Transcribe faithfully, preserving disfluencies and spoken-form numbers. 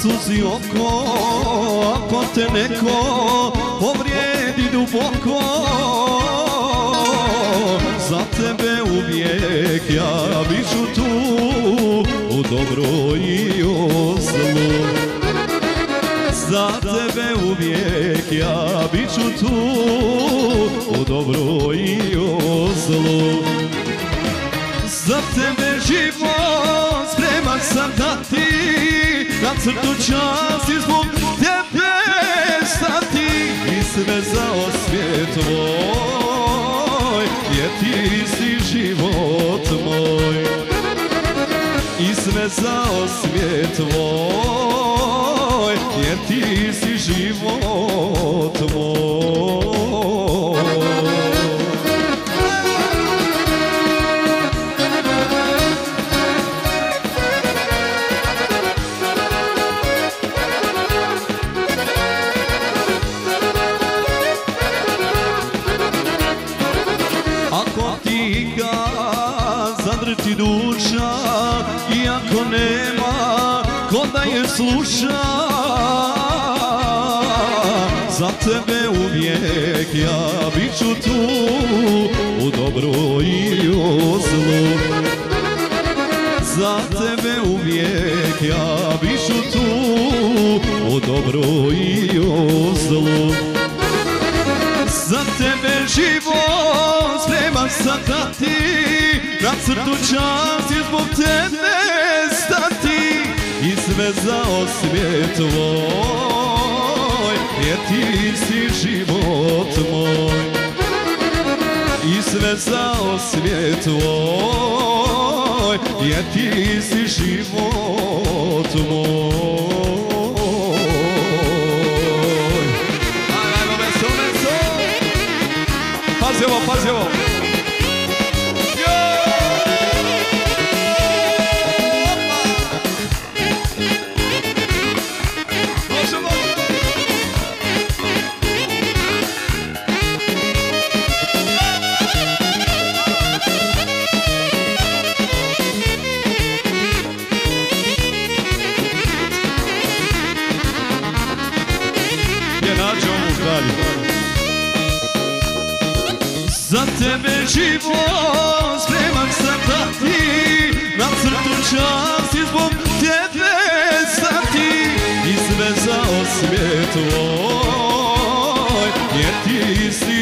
suzi oko, ako te neko povrijedi duboko, za tebe uvijek ja biću tu, u dobro i u zlu. Za tebe uvijek ja biću tu, u dobro i u zlu. Za tebe život spreman sam dati, na crtu časti zbog tebe stati. I sve za osvijet tvoj, jer ti si život moj. I sve za osvijet tvoj, jer ti si život moj. Ako ti ga zadrti duša, iako nema ko da je sluša, za tebe uvijek ja biću tu, u dobru i u zlu. Za tebe uvijek ja biću tu, u dobru i u zlu. Za tebe život spreman sam dati, na crtu časti zbog tebe stati. I sve za osvijet tvoj, jer ti si život moj. I sve za osvijet tvoj, jer ti si život moj. Pazi ovo, pazi ovo. Može, može. Je nađe ovu kralju. Za tebe život spreman sam dati, na crtu časti zbog tebe stati. I sve za osvijet tvoj, jer ti si